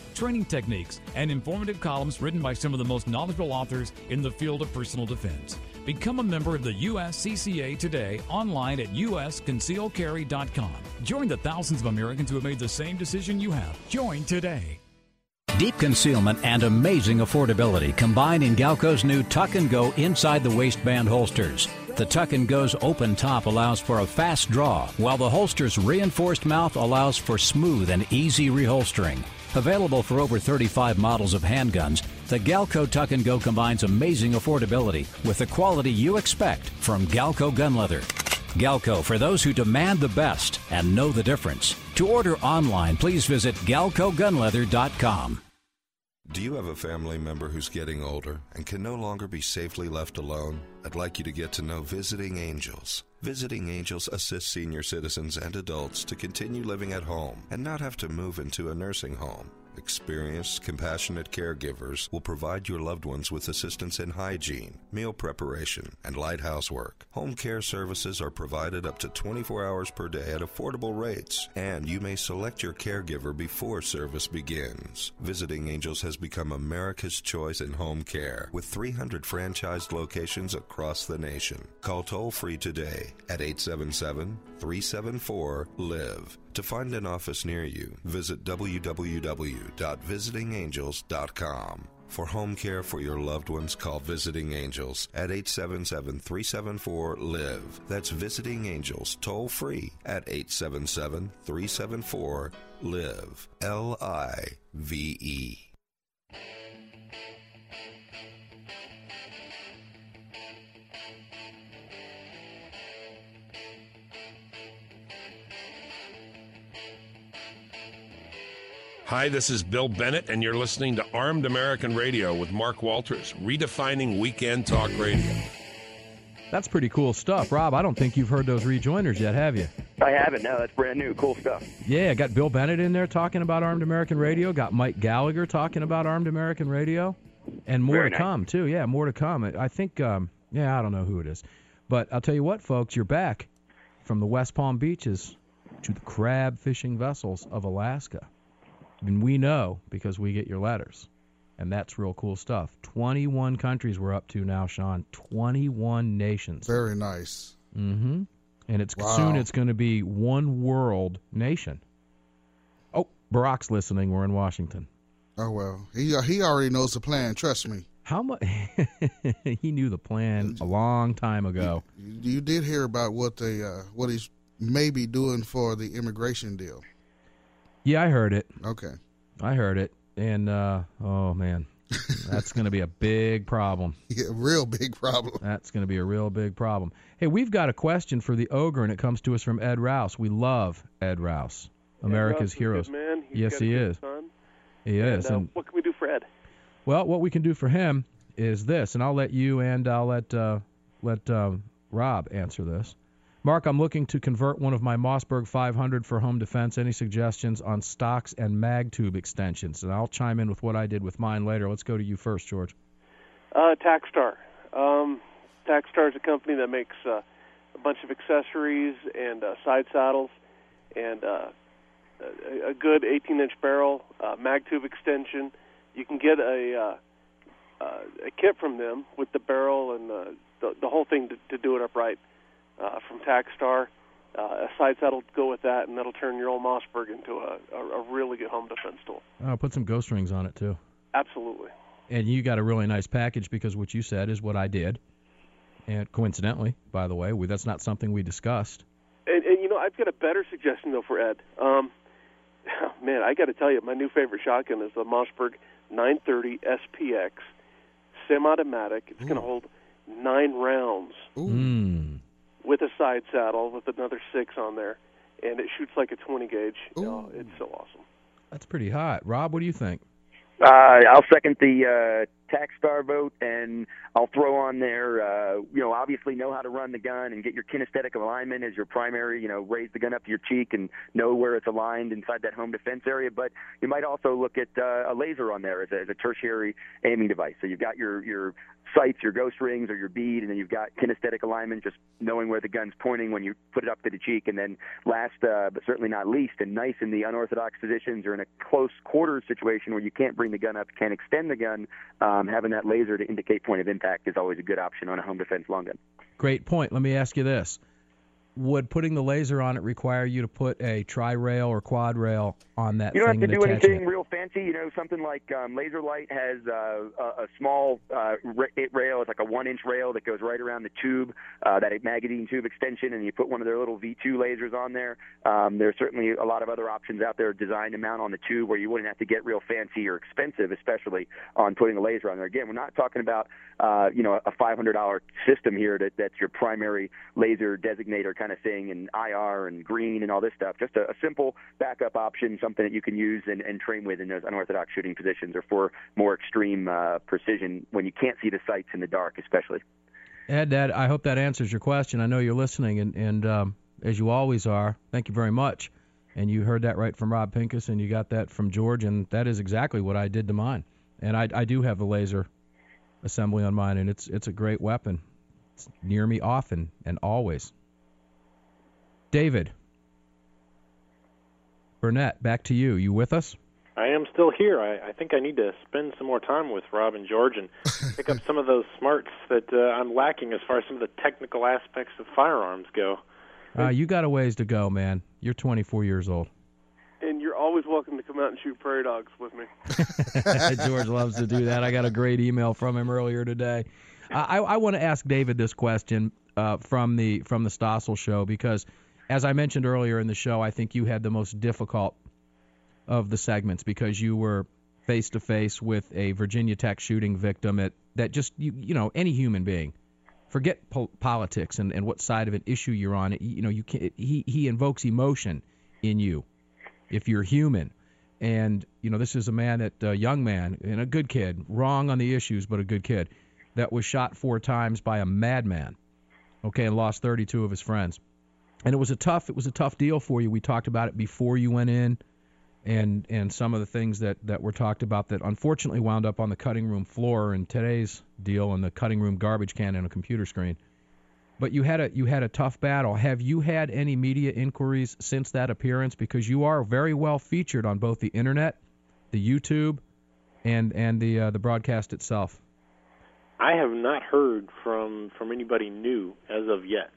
training techniques, and informative columns written by some of the most knowledgeable authors in the field of personal defense. Become a member of the USCCA today online at usconcealcarry.com. Join the thousands of Americans who have made the same decision you have. Join today. Deep concealment and amazing affordability combine in Galco's new Tuck & Go inside the waistband holsters. The Tuck & Go's open top allows for a fast draw, while the holster's reinforced mouth allows for smooth and easy reholstering. Available for over 35 models of handguns, the Galco Tuck & Go combines amazing affordability with the quality you expect from Galco Gun Leather. Galco, for those who demand the best and know the difference. To order online, please visit GalcoGunleather.com. Do you have a family member who's getting older and can no longer be safely left alone? I'd like you to get to know Visiting Angels. Visiting Angels assists senior citizens and adults to continue living at home and not have to move into a nursing home. Experienced, compassionate caregivers will provide your loved ones with assistance in hygiene, meal preparation, and light housework. Home care services are provided up to 24 hours per day at affordable rates, and you may select your caregiver before service begins. Visiting Angels has become America's choice in home care, with 300 franchised locations across the nation. Call toll-free today at 877-374-LIVE. To find an office near you, visit www.visitingangels.com. For home care for your loved ones, call Visiting Angels at 877-374-LIVE. That's Visiting Angels, toll-free at 877-374-LIVE. L-I-V-E. Hi, this is Bill Bennett, and you're listening to Armed American Radio with Mark Walters, redefining weekend talk radio. That's pretty cool stuff. Rob, I don't think you've heard those rejoiners yet, have you? I haven't. No, that's brand new. Cool stuff. Yeah, got Bill Bennett in there talking about Armed American Radio. Got Mike Gallagher talking about Armed American Radio. And more to come, too. Yeah, more to come. I think, I don't know who it is. But I'll tell you what, folks, you're back from the West Palm Beaches to the crab fishing vessels of Alaska. And we know because we get your letters. And that's real cool stuff. 21 countries we're up to now, Sean. 21 nations. Very nice. Mm-hmm. And soon it's going to be one world nation. Oh, Barack's listening. We're in Washington. Oh, well. He already knows the plan. Trust me. How much? He knew the plan a long time ago. You did hear about what he's maybe doing for the immigration deal. Yeah, I heard it. Okay. I heard it. And, oh, man, that's going to be a big problem. Yeah, real big problem. That's going to be a real big problem. Hey, we've got a question for the Ogre, and it comes to us from Ed Rouse. We love Ed Rouse, America's Heroes. Good man. Yes, he is. He is. And what can we do for Ed? Well, what we can do for him is this, and I'll let you and I'll let Rob answer this. Mark, I'm looking to convert one of my Mossberg 500 for home defense. Any suggestions on stocks and mag tube extensions? And I'll chime in with what I did with mine later. Let's go to you first, George. Tacstar. Tacstar is a company that makes a bunch of accessories and side saddles and a good 18-inch barrel, mag tube extension. You can get a kit from them with the barrel and the whole thing to do it upright. From Tacstar, a side saddle to go with that, and that'll turn your old Mossberg into a really good home defense tool. Oh, put some ghost rings on it, too. Absolutely. And you got a really nice package because what you said is what I did. And coincidentally, by the way, that's not something we discussed. And I've got a better suggestion, though, for Ed. Man, I got to tell you, my new favorite shotgun is the Mossberg 930 SPX semi-automatic. It's going to hold 9 rounds. With a side saddle with another 6 on there, and it shoots like a 20 gauge. It's so awesome. That's pretty hot. Rob, what do you think? I'll second the TacStar vote, and I'll throw on there, obviously know how to run the gun and get your kinesthetic alignment as your primary, raise the gun up to your cheek and know where it's aligned inside that home defense area. But you might also look at a laser on there as a tertiary aiming device. So you've got your sights, your ghost rings, or your bead, and then you've got kinesthetic alignment, just knowing where the gun's pointing when you put it up to the cheek. And then last, but certainly not least, and nice in the unorthodox positions or in a close quarters situation where you can't bring the gun up, can't extend the gun, having that laser to indicate point of impact is always a good option on a home defense long gun. Great point. Let me ask you this. Would putting the laser on it require you to put a tri-rail or quad rail on that thing? You don't have to do anything it? real fancy. Something like Laser Light has a small rail. It's like a 1-inch rail that goes right around the tube, that magazine tube extension, and you put one of their little V2 lasers on there. There's certainly a lot of other options out there designed to mount on the tube where you wouldn't have to get real fancy or expensive, especially on putting a laser on there. Again, we're not talking about a $500 system here that's your primary laser designator kind of thing, and IR and green and all this stuff. Just a simple backup option, something that you can use and train with in those unorthodox shooting positions or for more extreme precision when you can't see the sights in the dark, especially. Ed, I hope that answers your question. I know you're listening, and as you always are, thank you very much. And you heard that right from Rob Pincus, and you got that from George, and that is exactly what I did to mine. And I do have the laser assembly on mine, and it's a great weapon. It's near me often and always. David Burnett, back to you. You with us? I am still here. I think I need to spend some more time with Rob and George and pick up some of those smarts that I'm lacking as far as some of the technical aspects of firearms go. You got a ways to go, man. You're 24 years old. And you're always welcome to come out and shoot prairie dogs with me. George loves to do that. I got a great email from him earlier today. I want to ask David this question from the Stossel show because, as I mentioned earlier in the show, I think you had the most difficult of the segments because you were face-to-face with a Virginia Tech shooting victim that just, any human being, forget politics and what side of an issue you're on. He invokes emotion in you if you're human. And, this is a man a young man and a good kid, wrong on the issues, but a good kid, that was shot 4 times by a madman, and lost 32 of his friends. And it was a tough deal for you. We talked about it before you went in, and some of the things that were talked about that unfortunately wound up on the cutting room floor in today's deal in the cutting room garbage can and a computer screen. But you had a tough battle. Have you had any media inquiries since that appearance? Because you are very well featured on both the internet, the YouTube, and the broadcast itself. I have not heard from anybody new as of yet.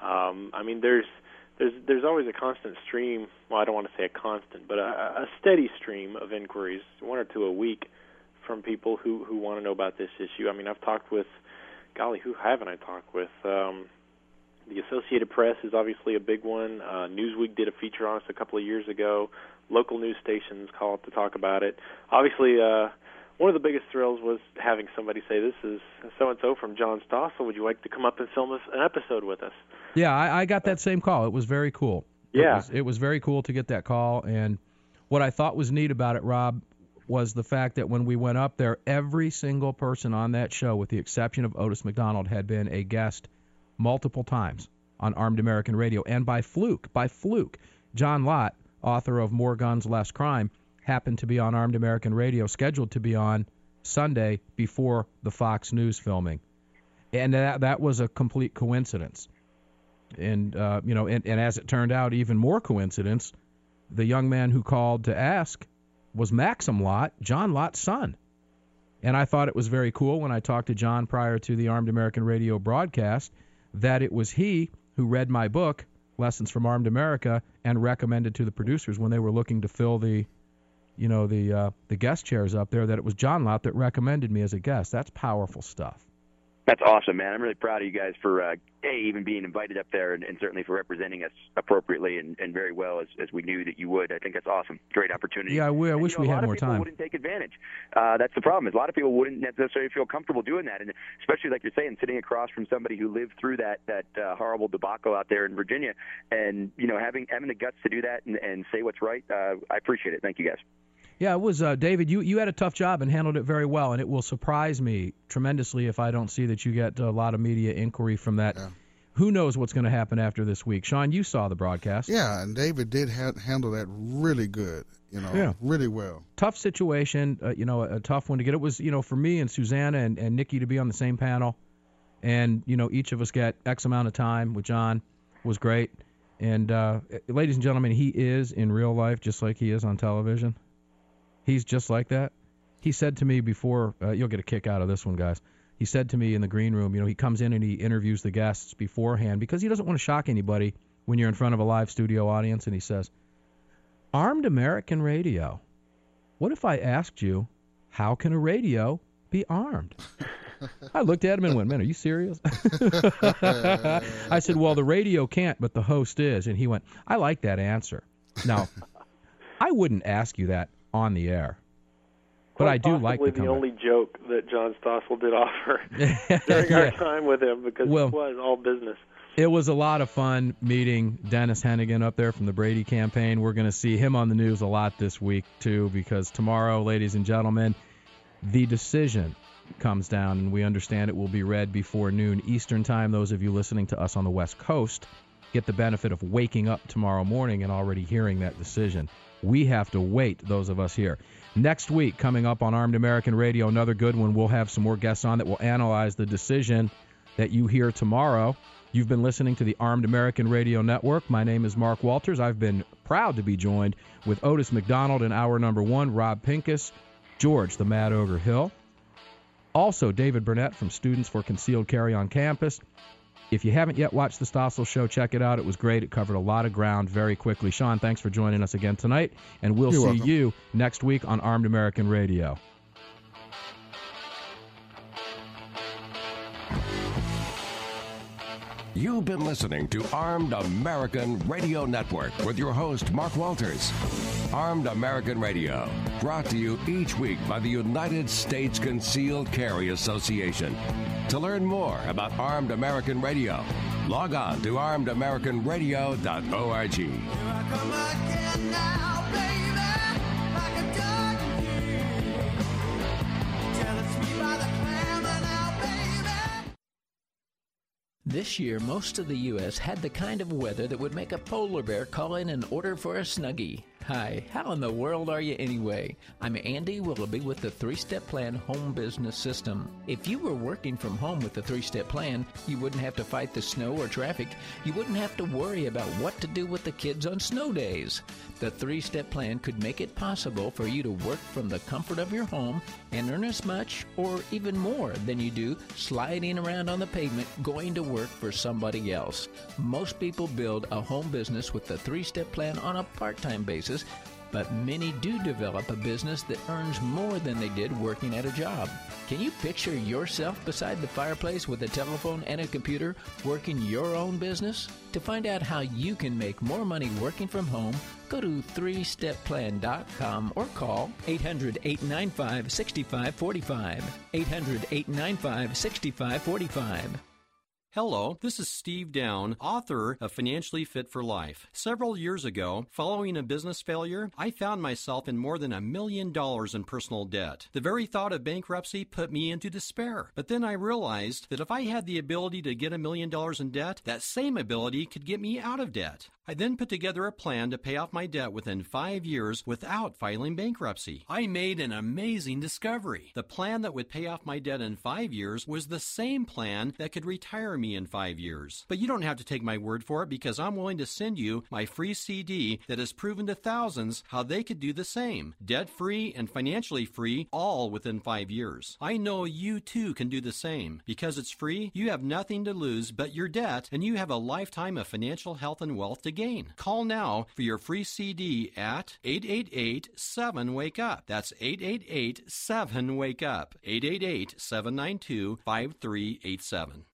There's always a constant stream. Well, I don't want to say a constant, but a steady stream of inquiries, 1 or 2 a week, from people who want to know about this issue. I've talked with, who haven't I talked with? The Associated Press is obviously a big one. Newsweek did a feature on us a couple of years ago. Local news stations call up to talk about it. Obviously, one of the biggest thrills was having somebody say, "This is so-and-so from John Stossel. Would you like to come up and film an episode with us?" Yeah, I got that same call. It was very cool. Yeah. It was very cool to get that call. And what I thought was neat about it, Rob, was the fact that when we went up there, every single person on that show, with the exception of Otis McDonald, had been a guest multiple times on Armed American Radio. And by fluke, John Lott, author of More Guns, Less Crime, happened to be on Armed American Radio, scheduled to be on Sunday before the Fox News filming. And that was a complete coincidence. And, and as it turned out, even more coincidence, the young man who called to ask was Maxim Lott, John Lott's son. And I thought it was very cool when I talked to John prior to the Armed American Radio broadcast that it was he who read my book, Lessons from Armed America, and recommended to the producers when they were looking to fill the guest chairs up there, that it was John Lott that recommended me as a guest. That's powerful stuff. That's awesome, man. I'm really proud of you guys for even being invited up there and certainly for representing us appropriately and very well as we knew that you would. I think that's awesome. Great opportunity. Yeah, I wish we had more time. A lot of people wouldn't take advantage. That's the problem. Is a lot of people wouldn't necessarily feel comfortable doing that, and especially like you're saying, sitting across from somebody who lived through that horrible debacle out there in Virginia, and having the guts to do that and say what's right. I appreciate it. Thank you, guys. Yeah, it was, David, you had a tough job and handled it very well, and it will surprise me tremendously if I don't see that you get a lot of media inquiry from that. Yeah. Who knows what's going to happen after this week? Sean, you saw the broadcast. Yeah, and David did handle that really good, really well. Tough situation, a tough one to get. It was, for me and Susanna and Nikki to be on the same panel, and, each of us get X amount of time with John was great. And, ladies and gentlemen, he is in real life just like he is on television. He's just like that. He said to me before, you'll get a kick out of this one, guys. He said to me in the green room, he comes in and he interviews the guests beforehand because he doesn't want to shock anybody when you're in front of a live studio audience. And he says, Armed American Radio. What if I asked you, how can a radio be armed? I looked at him and went, man, are you serious? I said, well, the radio can't, but the host is. And he went, I like that answer. Now, I wouldn't ask you that on the air. But I do like the only joke that John Stossel did offer during our time with him, because it was all business. It was a lot of fun meeting Dennis Hennigan up there from the Brady campaign. We're going to see him on the news a lot this week, too, because tomorrow, ladies and gentlemen, the decision comes down, and we understand it will be read before noon Eastern time. Those of you listening to us on the West Coast get the benefit of waking up tomorrow morning and already hearing that decision. We have to wait, those of us here. Next week, coming up on Armed American Radio, another good one. We'll have some more guests on that will analyze the decision that you hear tomorrow. You've been listening to the Armed American Radio Network. My name is Mark Walters. I've been proud to be joined with Otis McDonald in hour number 1, Rob Pincus, George the Mad Ogre Hill, also David Burnett from Students for Concealed Carry on Campus. If you haven't yet watched the Stossel Show, check it out. It was great. It covered a lot of ground very quickly. Sean, thanks for joining us again tonight, and we'll see you next week on Armed American Radio. You've been listening to Armed American Radio Network with your host, Mark Walters. Armed American Radio, brought to you each week by the United States Concealed Carry Association. To learn more about Armed American Radio, log on to armedamericanradio.org. Here I come again now, baby, like a dog in here. Tell it's me by the clamor now, baby. This year, most of the U.S. had the kind of weather that would make a polar bear call in and order for a Snuggie. Hi, how in the world are you anyway? I'm Andy Willoughby with the 3-Step Plan Home Business System. If you were working from home with the 3-Step Plan, you wouldn't have to fight the snow or traffic. You wouldn't have to worry about what to do with the kids on snow days. The 3-Step Plan could make it possible for you to work from the comfort of your home and earn as much or even more than you do sliding around on the pavement going to work for somebody else. Most people build a home business with the 3-Step Plan on a part-time basis, but many do develop a business that earns more than they did working at a job. Can you picture yourself beside the fireplace with a telephone and a computer working your own business? To find out how you can make more money working from home, go to 3stepplan.com or call 800-895-6545. 800-895-6545. Hello, this is Steve Down, author of Financially Fit for Life. Several years ago, following a business failure, I found myself in more than $1 million in personal debt. The very thought of bankruptcy put me into despair. But then I realized that if I had the ability to get $1 million in debt, that same ability could get me out of debt. I then put together a plan to pay off my debt within 5 years without filing bankruptcy. I made an amazing discovery. The plan that would pay off my debt in 5 years was the same plan that could retire me in 5 years. But you don't have to take my word for it, because I'm willing to send you my free CD that has proven to thousands how they could do the same. Debt-free and financially free, all within 5 years. I know you too can do the same. Because it's free, you have nothing to lose but your debt, and you have a lifetime of financial health and wealth to gain. Call now for your free CD at 888-7-WAKE-UP. That's 888-7-WAKE-UP. 888-792-5387.